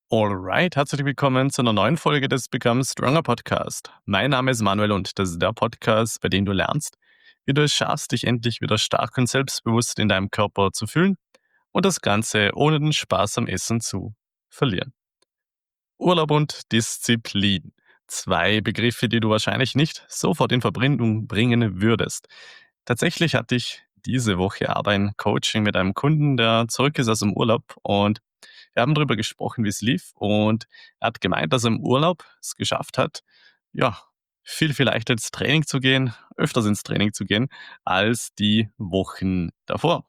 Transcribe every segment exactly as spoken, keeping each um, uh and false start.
Alright, herzlich willkommen zu einer neuen Folge des Become Stronger Podcast. Mein Name ist Manuel und das ist der Podcast, bei dem du lernst, wie du es schaffst, dich endlich wieder stark und selbstbewusst in deinem Körper zu fühlen und das Ganze ohne den Spaß am Essen zu verlieren. Urlaub und Disziplin. Zwei Begriffe, die du wahrscheinlich nicht sofort in Verbindung bringen würdest. Tatsächlich hatte ich diese Woche aber ein Coaching mit einem Kunden, der zurück ist aus dem Urlaub, und wir haben darüber gesprochen, wie es lief, und er hat gemeint, dass er im Urlaub es geschafft hat, ja, viel, viel leichter ins Training zu gehen, öfters ins Training zu gehen, als die Wochen davor.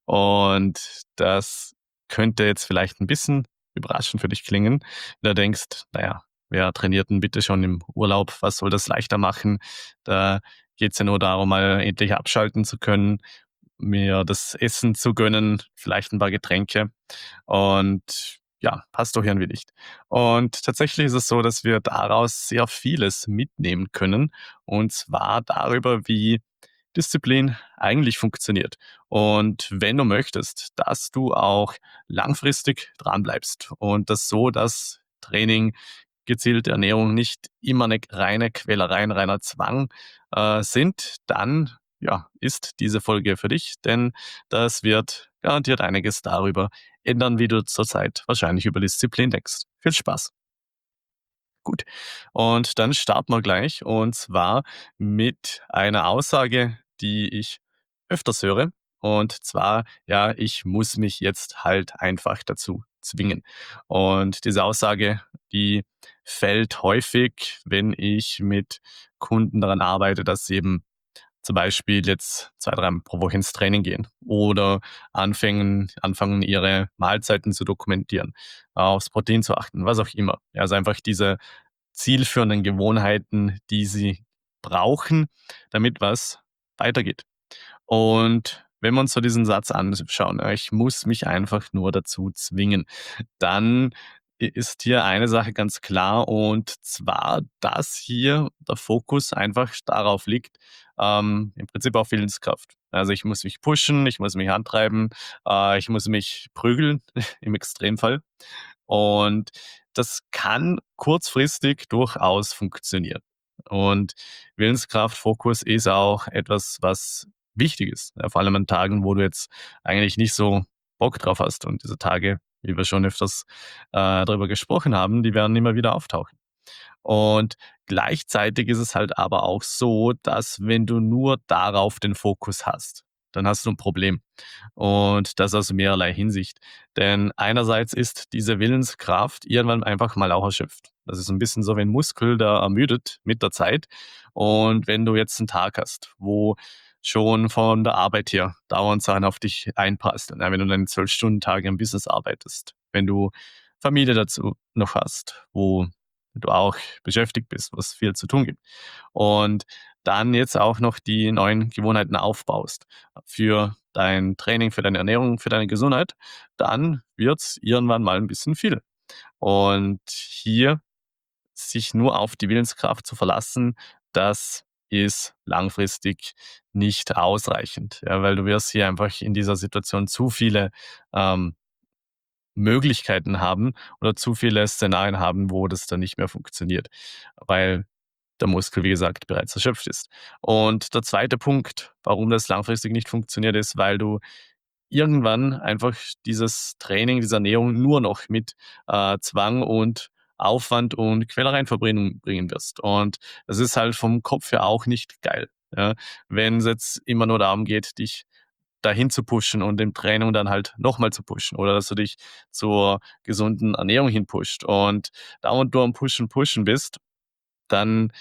Und das könnte jetzt vielleicht ein bisschen überraschend für dich klingen, wenn du denkst, naja, wer trainiert denn bitte schon im Urlaub? Was soll das leichter machen? Da geht's ja nur darum, mal endlich abschalten zu können, mir das Essen zu gönnen, vielleicht ein paar Getränke. Und ja, passt doch irgendwie nicht. Und tatsächlich ist es so, dass wir daraus sehr vieles mitnehmen können, und zwar darüber, wie Disziplin eigentlich funktioniert. Und wenn du möchtest, dass du auch langfristig dranbleibst und das so, dass Training, gezielte Ernährung nicht immer eine reine Quälerei, ein reiner Zwang äh, sind, dann ja, ist diese Folge für dich, denn das wird garantiert einiges darüber ändern, wie du zurzeit wahrscheinlich über Disziplin denkst. Viel Spaß. Gut. Und dann starten wir gleich, und zwar mit einer Aussage, die ich öfters höre. Und zwar, ja, ich muss mich jetzt halt einfach dazu zwingen. Und diese Aussage, die fällt häufig, wenn ich mit Kunden daran arbeite, dass sie eben zum Beispiel jetzt zwei, dreimal pro Woche ins Training gehen oder anfangen anfangen, ihre Mahlzeiten zu dokumentieren, aufs Protein zu achten, was auch immer. Ja, also einfach diese zielführenden Gewohnheiten, die sie brauchen, damit was weitergeht. Und wenn wir uns so diesen Satz anschauen, ja, ich muss mich einfach nur dazu zwingen, dann ist hier eine Sache ganz klar, und zwar, dass hier der Fokus einfach darauf liegt, ähm, im Prinzip auf Willenskraft. Also ich muss mich pushen, ich muss mich antreiben, äh, ich muss mich prügeln im Extremfall. Und das kann kurzfristig durchaus funktionieren. Und Willenskraft, Fokus ist auch etwas, was wichtig ist. Ja, vor allem an Tagen, wo du jetzt eigentlich nicht so Bock drauf hast. Und diese Tage, wie wir schon öfters äh, darüber gesprochen haben, die werden immer wieder auftauchen. Und gleichzeitig ist es halt aber auch so, dass wenn du nur darauf den Fokus hast, dann hast du ein Problem. Und das aus mehrerlei Hinsicht. Denn einerseits ist diese Willenskraft irgendwann einfach mal auch erschöpft. Das ist ein bisschen so wie ein Muskel, der ermüdet mit der Zeit. Und wenn du jetzt einen Tag hast, wo schon von der Arbeit her dauernd Sachen auf dich einprasseln, ja, wenn du einen zwölf-Stunden-Tag im Business arbeitest, wenn du Familie dazu noch hast, wo du auch beschäftigt bist, was viel zu tun gibt. Und dann jetzt auch noch die neuen Gewohnheiten aufbaust für dein Training, für deine Ernährung, für deine Gesundheit, dann wird's irgendwann mal ein bisschen viel. Und hier sich nur auf die Willenskraft zu verlassen, das ist langfristig nicht ausreichend, ja, weil du wirst hier einfach in dieser Situation zu viele, ähm, Möglichkeiten haben oder zu viele Szenarien haben, wo das dann nicht mehr funktioniert, weil der Muskel, wie gesagt, bereits erschöpft ist. Und der zweite Punkt, warum das langfristig nicht funktioniert, ist, weil du irgendwann einfach dieses Training, diese Ernährung nur noch mit äh, Zwang und Aufwand und Quälereien verbringen bringen wirst. Und das ist halt vom Kopf her auch nicht geil, ja? Wenn es jetzt immer nur darum geht, dich dahin zu pushen und im Training dann halt nochmal zu pushen, oder dass du dich zur gesunden Ernährung hin pusht und dauernd du am Pushen, Pushen bist, dann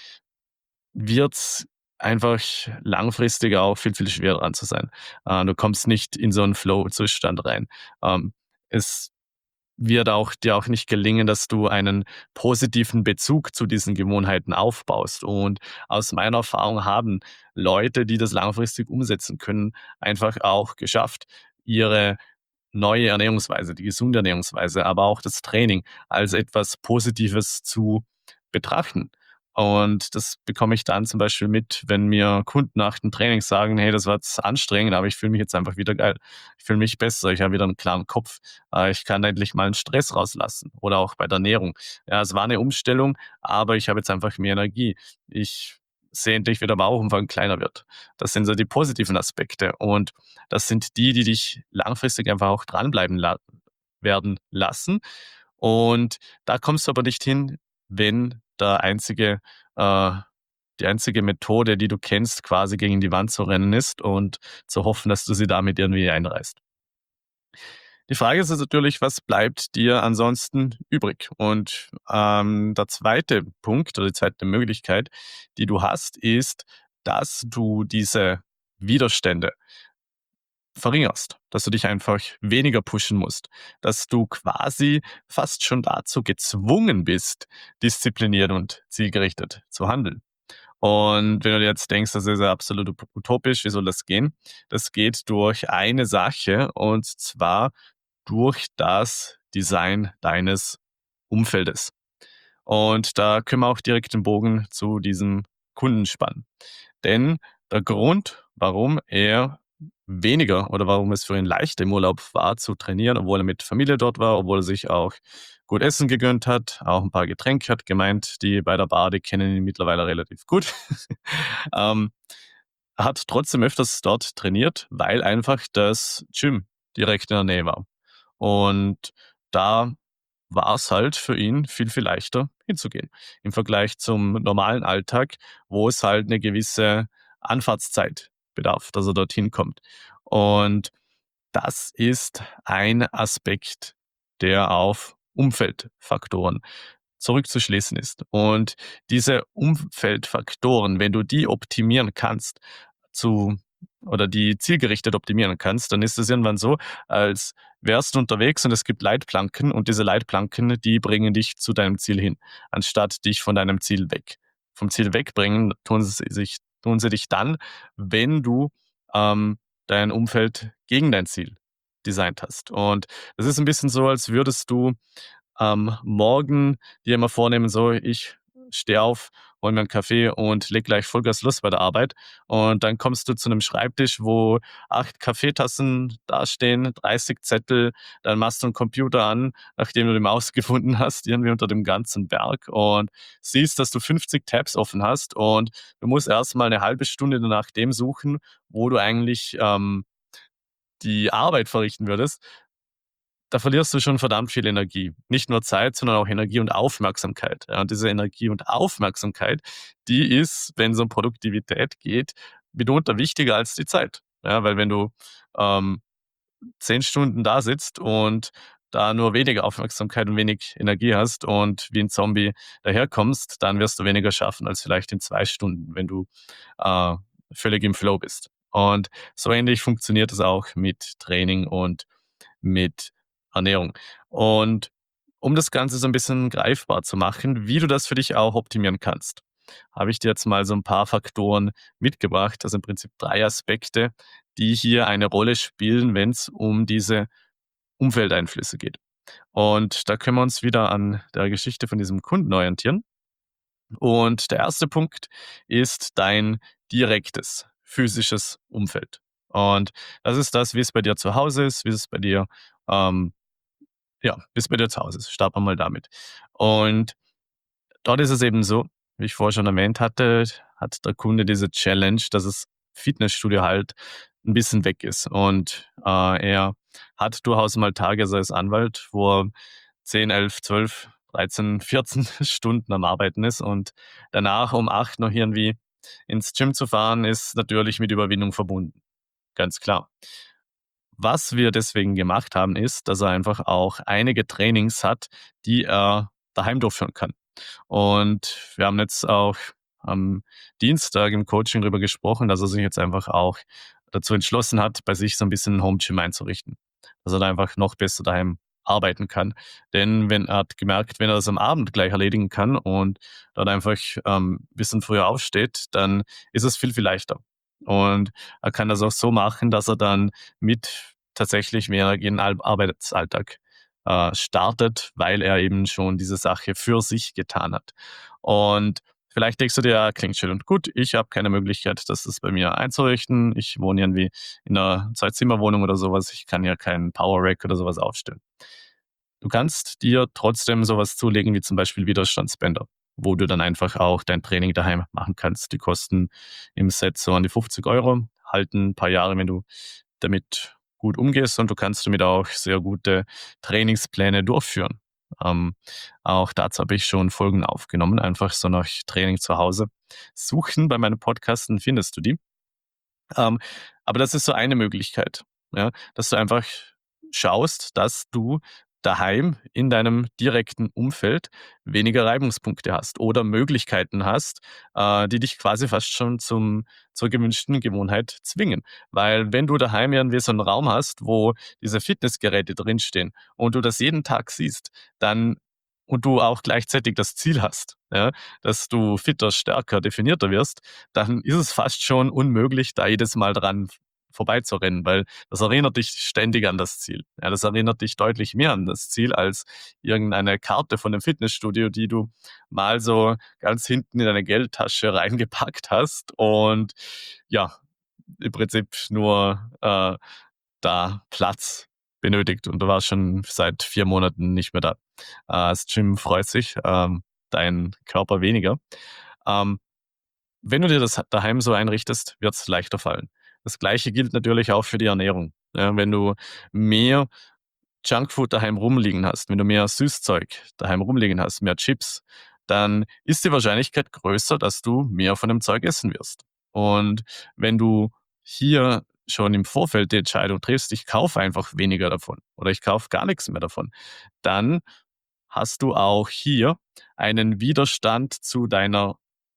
wird's einfach langfristig auch viel, viel schwerer dran zu sein. Äh, du kommst nicht in so 'n Flow-Zustand rein. Ähm, es wird auch dir auch nicht gelingen, dass du einen positiven Bezug zu diesen Gewohnheiten aufbaust. Und aus meiner Erfahrung haben Leute, die das langfristig umsetzen können, einfach auch geschafft, ihre neue Ernährungsweise, die gesunde Ernährungsweise, aber auch das Training als etwas Positives zu betrachten. Und das bekomme ich dann zum Beispiel mit, wenn mir Kunden nach dem Training sagen: „Hey, das war jetzt anstrengend, aber ich fühle mich jetzt einfach wieder geil. Ich fühle mich besser, ich habe wieder einen klaren Kopf. Äh, ich kann endlich mal 'n Stress rauslassen.“ Oder auch bei der Ernährung. Ja, es war eine Umstellung, aber ich habe jetzt einfach mehr Energie. Ich sehe endlich, wie der Bauchumfang kleiner wird. Das sind so die positiven Aspekte und das sind die, die dich langfristig einfach auch dranbleiben la werden lassen. Und da kommst du aber nicht hin, wenn der einzige äh, die einzige Methode, die du kennst, quasi gegen die Wand zu rennen ist und zu hoffen, dass du sie damit irgendwie einreißt. Die Frage ist jetzt natürlich, was bleibt dir ansonsten übrig? Und, ähm, der zweite Punkt oder die zweite Möglichkeit, die du hast, ist, dass du diese Widerstände verringerst, dass du dich einfach weniger pushen musst, dass du quasi fast schon dazu gezwungen bist, diszipliniert und zielgerichtet zu handeln. Und wenn du dir jetzt denkst, das ist ja absolut ut utopisch, wie soll das gehen? Das geht durch eine Sache und zwar durch das Design deines Umfeldes. Und da können wir auch direkt den Bogen zu diesem Kunden spannen. Denn der Grund, warum er weniger oder warum es für ihn leichter im Urlaub war zu trainieren, obwohl er mit Familie dort war, obwohl er sich auch gut Essen gegönnt hat, auch ein paar Getränke hat gemeint, die bei der Bar, die kennen ihn mittlerweile relativ gut. ähm, Er hat trotzdem öfters dort trainiert, weil einfach das Gym direkt in der Nähe war. Und da war es halt für ihn viel, viel leichter hinzugehen im Vergleich zum normalen Alltag, wo es halt eine gewisse Anfahrtszeit bedarf, dass er dorthin kommt. Und das ist ein Aspekt, der auf Umfeldfaktoren zurückzuschließen ist. Und diese Umfeldfaktoren, wenn du die optimieren kannst, zu oder die zielgerichtet optimieren kannst, dann ist es irgendwann so, als wärst du unterwegs und es gibt Leitplanken und diese Leitplanken, die bringen dich zu deinem Ziel hin, anstatt dich von deinem Ziel weg. Vom Ziel wegbringen tun sie sich tun sie dich dann, wenn du, ähm, dein Umfeld gegen dein Ziel designt hast. Und das ist ein bisschen so, als würdest du am Morgen dir immer vornehmen, so: „Ich stehe auf, hole mir 'n Kaffee und leg gleich Vollgas los bei der Arbeit.“ Und dann kommst du zu 'nem Schreibtisch, wo acht Kaffeetassen dastehen, dreißig Zettel, dann machst du 'n Computer an, nachdem du die Maus gefunden hast, irgendwie unter dem ganzen Berg und siehst, dass du fünfzig Tabs offen hast und du musst erst mal 'ne halbe Stunde nach dem suchen, wo du eigentlich, ähm, die Arbeit verrichten würdest. Da verlierst du schon verdammt viel Energie. Nicht nur Zeit, sondern auch Energie und Aufmerksamkeit. Ja, und diese Energie und Aufmerksamkeit, die ist, wenn es um Produktivität geht, mitunter wichtiger als die Zeit. Ja, weil wenn du, ähm, zehn Stunden da sitzt und da nur weniger Aufmerksamkeit und wenig Energie hast und wie ein Zombie daherkommst, dann wirst du weniger schaffen als vielleicht in zwei Stunden, wenn du, äh, völlig im Flow bist. Und so ähnlich funktioniert es auch mit Training und mit Ernährung. Und um das Ganze so ein bisschen greifbar zu machen, wie du das für dich auch optimieren kannst, habe ich dir jetzt mal so ein paar Faktoren mitgebracht, also im Prinzip drei Aspekte, die hier eine Rolle spielen, wenn es um diese Umfeldeinflüsse geht. Und da können wir uns wieder an der Geschichte von diesem Kunden orientieren. Und der erste Punkt ist dein direktes physisches Umfeld. Und das ist das, wie es bei dir zu Hause ist, wie es bei dir, ähm ja, wie es bei dir zu Hause ist. Starten wir mal damit. Und dort ist es eben so, wie ich vorher schon erwähnt hatte, hat der Kunde diese Challenge, dass das Fitnessstudio halt ein bisschen weg ist. Und, äh, er hat durchaus mal Tage, also als Anwalt, wo er zehn, elf, zwölf, dreizehn, vierzehn Stunden am Arbeiten ist und danach um acht noch irgendwie ins Gym zu fahren, ist natürlich mit Überwindung verbunden, ganz klar. Was wir deswegen gemacht haben, ist, dass er einfach auch einige Trainings hat, die er daheim durchführen kann. Und wir haben jetzt auch am Dienstag im Coaching darüber gesprochen, dass er sich jetzt einfach auch dazu entschlossen hat, bei sich so ein bisschen 'n Home-Gym einzurichten, dass er da einfach noch besser daheim arbeiten kann. Denn wenn er hat gemerkt, wenn er das am Abend gleich erledigen kann und dort einfach, ähm, bisschen früher aufsteht, dann ist es viel, viel leichter. Und er kann das auch so machen, dass er dann mit tatsächlich mehr in den Al Arbeitsalltag äh, startet, weil er eben schon diese Sache für sich getan hat. Und Vielleicht denkst du dir: „Ja, klingt schön und gut. Ich habe keine Möglichkeit, das ist bei mir einzurichten. Ich wohne irgendwie in 'ner Zwei-Zimmer-Wohnung oder so was. Ich kann ja keinen Power-Rack oder so was aufstellen.“ Du kannst dir trotzdem so was zulegen wie zum Beispiel Widerstandsbänder, wo du dann einfach auch dein Training daheim machen kannst. Die kosten im Set so an die fünfzig Euro, halten 'n paar Jahre, wenn du damit gut umgehst, und du kannst damit auch sehr gute Trainingspläne durchführen. Ähm, auch dazu habe ich schon Folgen aufgenommen, einfach so nach Training zu Hause suchen bei meinen Podcasten findest du die. Ähm, aber das ist so eine Möglichkeit, ja, dass du einfach schaust, dass du daheim in deinem direkten Umfeld weniger Reibungspunkte hast oder Möglichkeiten hast, äh, die dich quasi fast schon zum zur gewünschten Gewohnheit zwingen. Weil wenn du daheim irgendwie so 'n Raum hast, wo diese Fitnessgeräte drinstehen und du das jeden Tag siehst, dann und du auch gleichzeitig das Ziel hast, ja, dass du fitter, stärker, definierter wirst, dann ist es fast schon unmöglich, da jedes Mal dran v vorbeizurennen, weil das erinnert dich ständig an das Ziel. Ja, das erinnert dich deutlich mehr an das Ziel als irgendeine Karte von 'nem Fitnessstudio, die du mal so ganz hinten in deine Geldtasche reingepackt hast und ja, im Prinzip nur, äh, da Platz benötigt und du warst schon seit vier Monaten nicht mehr da. Äh, das Gym freut sich, ähm, dein Körper weniger. Ähm, wenn du dir das daheim so einrichtest, wird's leichter fallen. Das Gleiche gilt natürlich auch für die Ernährung, ja? Wenn du mehr Junkfood daheim rumliegen hast, wenn du mehr Süßzeug daheim rumliegen hast, mehr Chips, dann ist die Wahrscheinlichkeit größer, dass du mehr von dem Zeug essen wirst. Und wenn du hier schon im Vorfeld die Entscheidung triffst: „Ich kaufe einfach weniger davon oder ich kaufe gar nix mehr davon“, dann hast du auch hier einen Widerstand zu deiner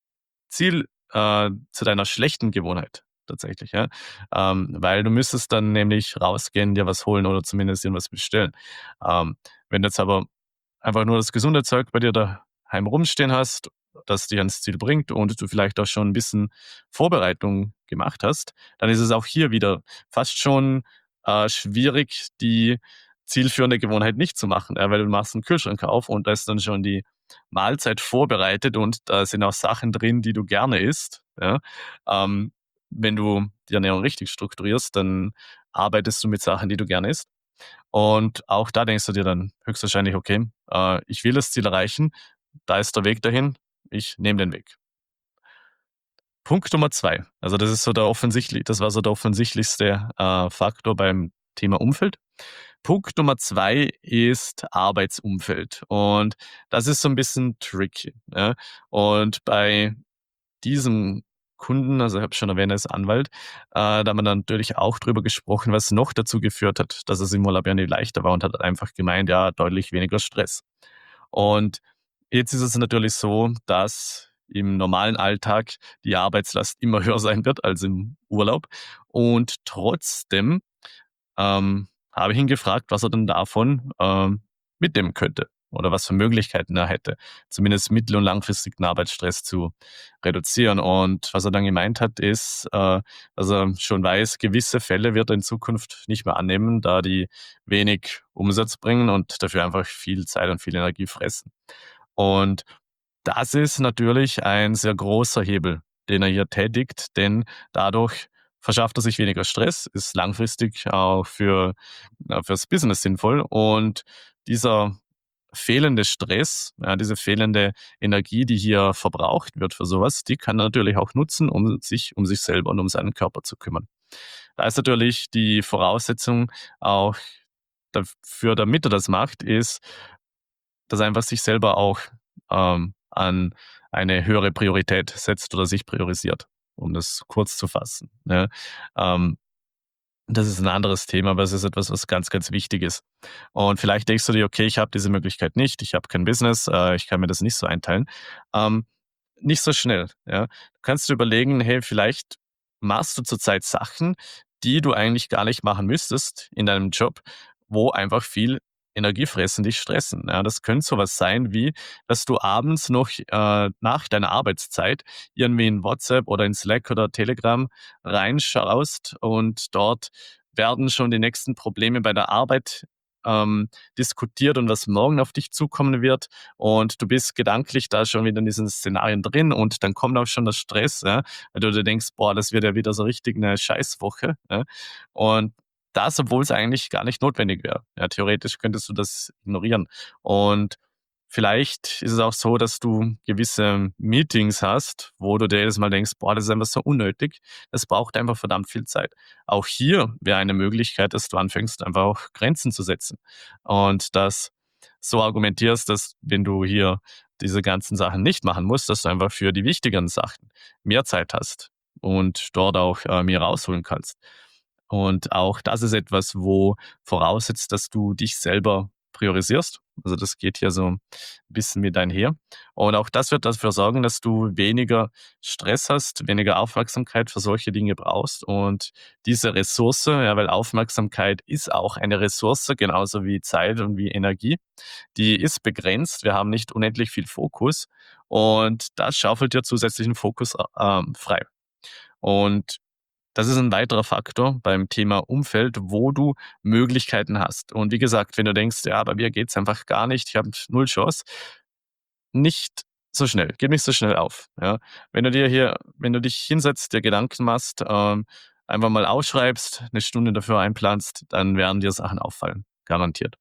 Ziel äh, zu deiner schlechten Gewohnheit tatsächlich, ja? Ähm, weil du müsstest dann nämlich rausgehen, dir was holen oder zumindest irgendwas bestellen. Ähm, wenn du jetzt aber einfach nur das gesunde Zeug bei dir daheim rumstehen hast, das dich ans Ziel bringt und du vielleicht auch schon 'n bisschen Vorbereitung gemacht hast, dann ist es auch hier wieder fast schon, äh, schwierig, die zielführende Gewohnheit nicht zu machen, ja, weil du machst 'n Kühlschrank auf und da ist dann schon die Mahlzeit vorbereitet und da sind auch Sachen drin, die du gerne isst, ja? Ähm, wenn du die Ernährung richtig strukturierst, dann arbeitest du mit Sachen, die du gerne isst. Und auch da denkst du dir dann höchstwahrscheinlich: „Okay, äh, ich will das Ziel erreichen. Da ist der Weg dahin. Ich nehme den Weg.“ Punkt Nummer zwei. Also, das ist so der offensichtli das war so der offensichtlichste, äh, Faktor beim Thema Umfeld. Punkt Nummer zwei ist Arbeitsumfeld und das ist so 'n bisschen tricky, ja? Und bei diesem Kunden, also, ich habe schon erwähnt, er ist Anwalt, äh, da haben wir dann natürlich auch drüber gesprochen, was noch dazu geführt hat, dass es im Urlaub ja nicht leichter war und hat einfach gemeint: „Ja, deutlich weniger Stress.“ Und jetzt ist es natürlich so, dass im normalen Alltag die Arbeitslast immer höher sein wird als im Urlaub und trotzdem, ähm, habe ich ihn gefragt, was er denn davon, ähm, mitnehmen könnte oder was für Möglichkeiten er hätte, zumindest mittel und langfristig den Arbeitsstress zu reduzieren. Und was er dann gemeint hat, ist, äh, dass er schon weiß, gewisse Fälle wird er in Zukunft nicht mehr annehmen, da die wenig Umsatz bringen und dafür einfach viel Zeit und viel Energie fressen. Und das ist natürlich ein sehr großer Hebel, den er hier tätigt, denn dadurch verschafft er sich weniger Stress, ist langfristig auch für äh, fürs Business sinnvoll und dieser fehlende Stress, ja, diese fehlende Energie, die hier verbraucht wird für so was, die kann er natürlich auch nutzen, um sich um sich selber und um seinen Körper zu kümmern. Da ist natürlich die Voraussetzung auch dafür, damit er das macht, ist dass er einfach sich selber auch, ähm, an eine höhere Priorität setzt oder sich priorisiert, um das kurz zu fassen, ne? Ähm, das ist 'n anderes Thema, aber es ist etwas, was ganz, ganz wichtig ist. Und vielleicht denkst du dir: „Okay, ich habe diese Möglichkeit nicht. Ich habe kein Business, äh, ich kann mir das nicht so einteilen.“ Ähm, nicht so schnell, ja? Du kannst dir überlegen: „Hey, vielleicht machst du zurzeit Sachen, die du eigentlich gar nicht machen müsstest in deinem Job, wo einfach viel Energie fressen, dich stressen“, ja? Das könnte so was sein wie, dass du abends noch, äh, nach deiner Arbeitszeit irgendwie in WhatsApp oder in Slack oder Telegram reinschaust und dort werden schon die nächsten Probleme bei der Arbeit ähm, diskutiert und was morgen auf dich zukommen wird. Und du bist gedanklich da schon wieder in diesen Szenarien drin und dann kommt auch schon der Stress, ja, weil du dir denkst, boah, das wird ja wieder so richtig eine Scheißwoche. Ja. Und das, obwohl es eigentlich gar nicht notwendig wäre. Ja, theoretisch könntest du das ignorieren. Und vielleicht ist es auch so, dass du gewisse Meetings hast, wo du dir jedes Mal denkst, boah, das ist einfach so unnötig. Es braucht einfach verdammt viel Zeit. Auch hier wäre eine Möglichkeit, dass du anfängst, einfach auch Grenzen zu setzen und das so argumentierst, dass wenn du hier diese ganzen Sachen nicht machen musst, dass du einfach für die wichtigeren Sachen mehr Zeit hast und dort auch äh, mehr rausholen kannst. Und auch das ist etwas, wo voraussetzt, dass du dich selber priorisierst. Also das geht hier so ein bisschen mit einher. Und auch das wird dafür sorgen, dass du weniger Stress hast, weniger Aufmerksamkeit für solche Dinge brauchst. Und diese Ressource, ja, weil Aufmerksamkeit ist auch eine Ressource, genauso wie Zeit und wie Energie, die ist begrenzt. Wir haben nicht unendlich viel Fokus und das schaufelt dir zusätzlichen Fokus ähm, frei. Und das ist ein weiterer Faktor beim Thema Umfeld, wo du Möglichkeiten hast. Und wie gesagt, wenn du denkst: „Ja, bei mir geht's einfach gar nicht, ich habe null Chance“, nicht so schnell, gib nicht so schnell auf, ja? Wenn du dir hier wenn du dich hinsetzt, dir Gedanken machst, ähm, einfach mal ausschreibst, eine Stunde dafür einplanst, dann werden dir Sachen auffallen, garantiert.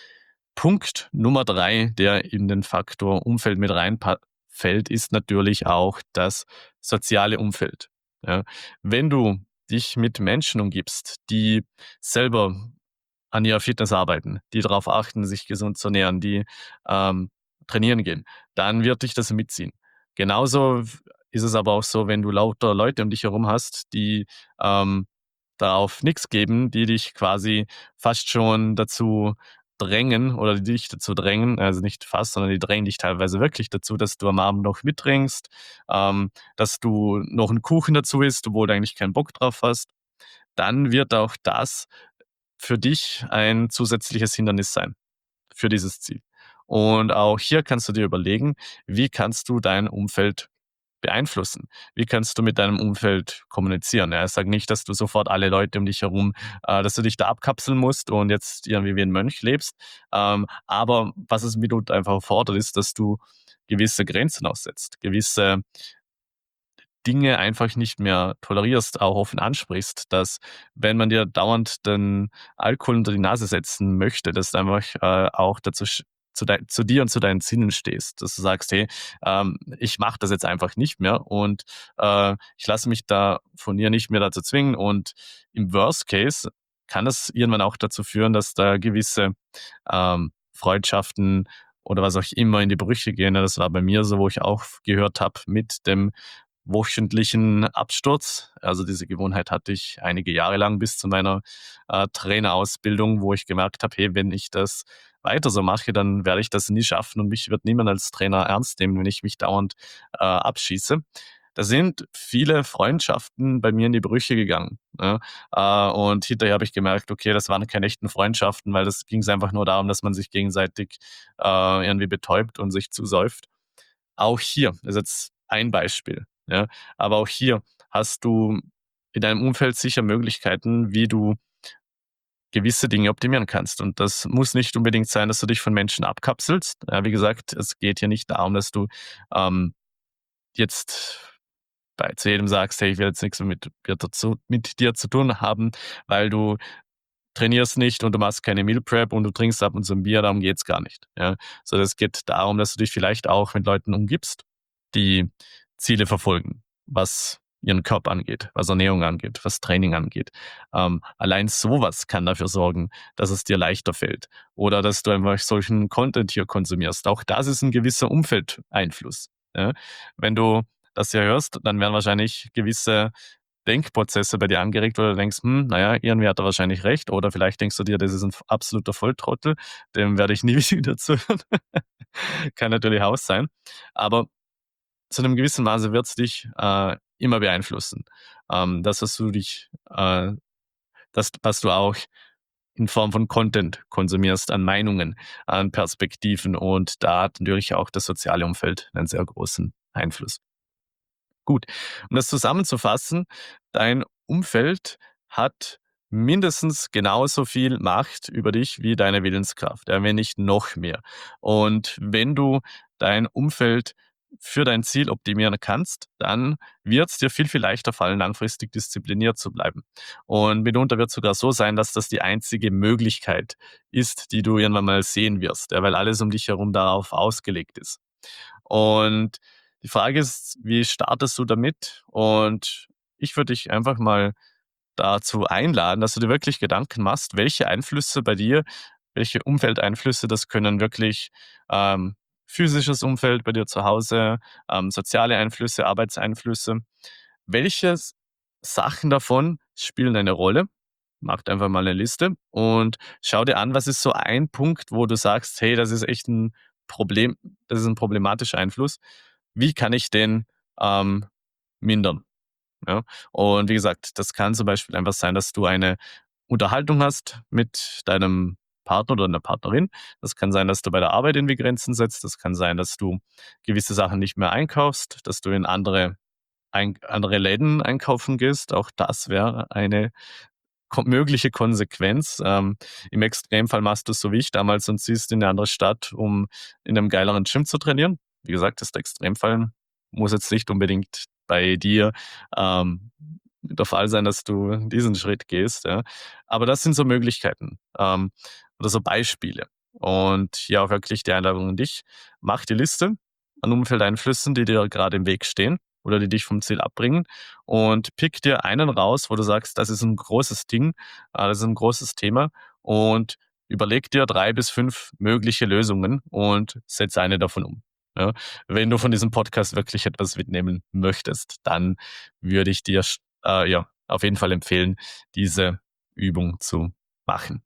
Punkt Nummer drei, der in den Faktor Umfeld mit reinfällt, ist natürlich auch das soziale Umfeld. Ja. Wenn du dich mit Menschen umgibst, die selber an ihrer Fitness arbeiten, die darauf achten, sich gesund zu ernähren, die ähm, trainieren gehen, dann wird dich das mitziehen. Genauso ist es aber auch so, wenn du lauter Leute um dich herum hast, die ähm, darauf nichts geben, die dich quasi fast schon dazu drängen oder die dich dazu drängen, also nicht fast, sondern die drängen dich teilweise wirklich dazu, dass du am Abend noch mittrinkst, ähm, dass du noch einen Kuchen dazu isst, obwohl du eigentlich keinen Bock drauf hast, dann wird auch das für dich ein zusätzliches Hindernis sein für dieses Ziel. Und auch hier kannst du dir überlegen, wie kannst du dein Umfeld beeinflussen? Wie kannst du mit deinem Umfeld kommunizieren? Ja, sage nicht, dass du sofort alle Leute um dich herum äh, dass du dich da abkapseln musst und jetzt irgendwie wie ein Mönch lebst. Ähm, aber was es mitunter einfach erfordert, ist, dass du gewisse Grenzen aussetzt, gewisse Dinge einfach nicht mehr tolerierst, auch offen ansprichst, dass wenn man dir dauernd den Alkohol unter die Nase setzen möchte, dass du einfach äh, auch dazu sch zu, dei zu dir und zu deinen Sinnen stehst, dass du sagst: „Hey, ähm, ich mache das jetzt einfach nicht mehr und äh, ich lasse mich da von dir nicht mehr dazu zwingen.“ Und im Worst Case kann es irgendwann auch dazu führen, dass da gewisse ähm, Freundschaften oder was auch immer in die Brüche gehen. Das war bei mir so, wo ich auch gehört habe mit dem wöchentlichen Absturz. Also diese Gewohnheit hatte ich einige Jahre lang bis zu meiner äh, Trainerausbildung, wo ich gemerkt habe, hey, wenn ich das weiter so mache, dann werde ich das nie schaffen und mich wird niemand als Trainer ernst nehmen, wenn ich mich dauernd äh, abschieße. Da sind viele Freundschaften bei mir in die Brüche gegangen. Ne? Äh, und hinterher habe ich gemerkt, okay, das waren keine echten Freundschaften, weil das ging es einfach nur darum, dass man sich gegenseitig äh, irgendwie betäubt und sich zusäuft. Auch hier ist jetzt ein Beispiel, ja. Aber auch hier hast du in deinem Umfeld sicher Möglichkeiten, wie du gewisse Dinge optimieren kannst. Und das muss nicht unbedingt sein, dass du dich von Menschen abkapselst. Ja, wie gesagt, es geht hier nicht darum, dass du ähm, jetzt bei zu jedem sagst: „Hey, ich will jetzt nichts mit dir dazu mit dir zu tun haben, weil du trainierst nicht und du machst keine Meal Prep und du trinkst ab und zu 'n Bier“, darum geht's gar nicht, ja. Sondern es geht darum, dass du dich vielleicht auch mit Leuten umgibst, die Ziele verfolgen, was ihren Körper angeht, was Ernährung angeht, was Training angeht. Ähm, allein sowas kann dafür sorgen, dass es dir leichter fällt oder dass du einfach solchen Content hier konsumierst. Auch das ist ein gewisser Umfeldeinfluss, ja. Wenn du das hier hörst, dann werden wahrscheinlich gewisse Denkprozesse bei dir angeregt, wo du denkst: „Hm, na ja, irgendwie hat er wahrscheinlich recht.“ Oder vielleicht denkst du dir: „Das ist ein absoluter Volltrottel, dem werde ich nie wieder zuhören.“ Kann natürlich auch sein. Aber zu einem gewissen Maße wird's dich äh, immer beeinflussen. Ähm, das, was du dich äh, das, was du auch in Form von Content konsumierst, an Meinungen, an Perspektiven und da hat natürlich auch das soziale Umfeld einen sehr großen Einfluss. Gut, um das zusammenzufassen, dein Umfeld hat mindestens genauso viel Macht über dich wie deine Willenskraft, ja, wenn nicht noch mehr. Und wenn du dein Umfeld für dein Ziel optimieren kannst, dann wird es dir viel, viel leichter fallen, langfristig diszipliniert zu bleiben. Und mitunter wird es sogar so sein, dass das die einzige Möglichkeit ist, die du irgendwann mal sehen wirst, ja, weil alles um dich herum darauf ausgelegt ist. Und die Frage ist, wie startest du damit? Und ich würde dich einfach mal dazu einladen, dass du dir wirklich Gedanken machst, welche Einflüsse bei dir, welche Umfeldeinflüsse, das können wirklich ähm, physisches Umfeld bei dir zu Hause, ähm, soziale Einflüsse, Arbeitseinflüsse. Welche S- Sachen davon spielen eine Rolle? Mach dir einfach mal eine Liste und schau dir an, was ist so ein Punkt, wo du sagst, hey, das ist echt ein Problem, das ist ein problematischer Einfluss. Wie kann ich den ähm, mindern? Ja? Und wie gesagt, das kann zum Beispiel einfach sein, dass du eine Unterhaltung hast mit deinem Partner oder deiner Partnerin. Das kann sein, dass du bei der Arbeit irgendwie Grenzen setzt. Das kann sein, dass du gewisse Sachen nicht mehr einkaufst, dass du in andere, ein, andere Läden einkaufen gehst. Auch das wäre eine ko mögliche Konsequenz. Ähm, im Extremfall machst du's so wie ich damals und ziehst in 'ne andere Stadt, um in 'nem geileren Gym zu trainieren. Wie gesagt, das ist der Extremfall. Muss jetzt nicht unbedingt bei dir, ähm, der Fall sein, dass du diesen Schritt gehst, ja. Aber das sind so Möglichkeiten, ähm, oder so Beispiele. Und ja, wirklich die Einladung an dich: Mach die Liste an Umfeldeinflüssen, die dir grade im Weg stehen oder die dich vom Ziel abbringen und pick dir einen raus, wo du sagst, das ist ein großes Ding, äh, das ist ein großes Thema und überleg dir drei bis fünf mögliche Lösungen und setz eine davon um, ja? Wenn du von diesem Podcast wirklich etwas mitnehmen möchtest, dann würde ich dir sch äh, ja, auf jeden Fall empfehlen, diese Übung zu machen.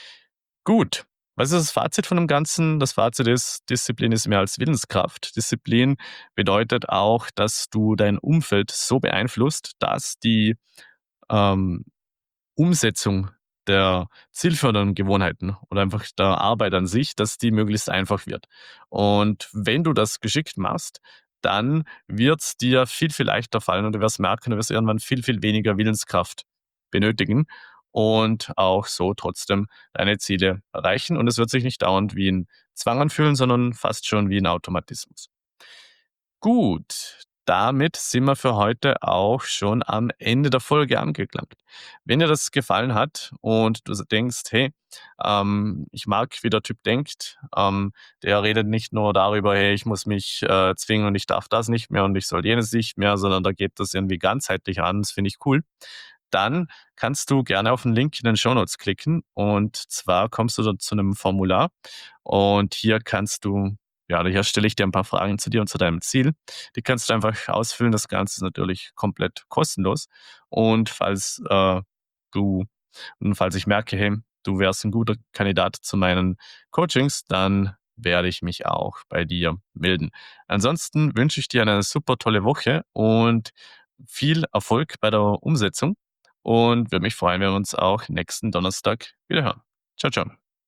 Gut. Was ist das Fazit von dem Ganzen? Das Fazit ist, Disziplin ist mehr als Willenskraft. Disziplin bedeutet auch, dass du dein Umfeld so beeinflusst, dass die ähm, Umsetzung der zielfördernden Gewohnheiten oder einfach der Arbeit an sich, dass die möglichst einfach wird. Und wenn du das geschickt machst, dann wird es dir viel, viel leichter fallen und du wirst merken, du wirst irgendwann viel, viel weniger Willenskraft benötigen und auch so trotzdem deine Ziele erreichen. Und es wird sich nicht dauernd wie ein Zwang anfühlen, sondern fast schon wie ein Automatismus. Gut, damit sind wir für heute auch schon am Ende der Folge angelangt. Wenn dir das gefallen hat und du so denkst, hey, ähm, ich mag, wie der Typ denkt, ähm, der redet nicht nur darüber, hey, ich muss mich äh, zwingen und ich darf das nicht mehr und ich soll jenes nicht mehr, sondern da geht das irgendwie ganzheitlich an, das finde ich cool. Dann kannst du gerne auf den Link in den Shownotes klicken und zwar kommst du dort zu einem Formular und hier kannst du ja, hier stelle ich dir ein paar Fragen zu dir und zu deinem Ziel. Die kannst du einfach ausfüllen. Das Ganze ist natürlich komplett kostenlos. Und falls äh, du und falls ich merke, hey, du wärst ein guter Kandidat zu meinen Coachings, dann werde ich mich auch bei dir melden. Ansonsten wünsche ich dir eine super tolle Woche und viel Erfolg bei der Umsetzung und würde mich freuen, wenn wir uns auch nächsten Donnerstag wieder hören. Ciao, ciao.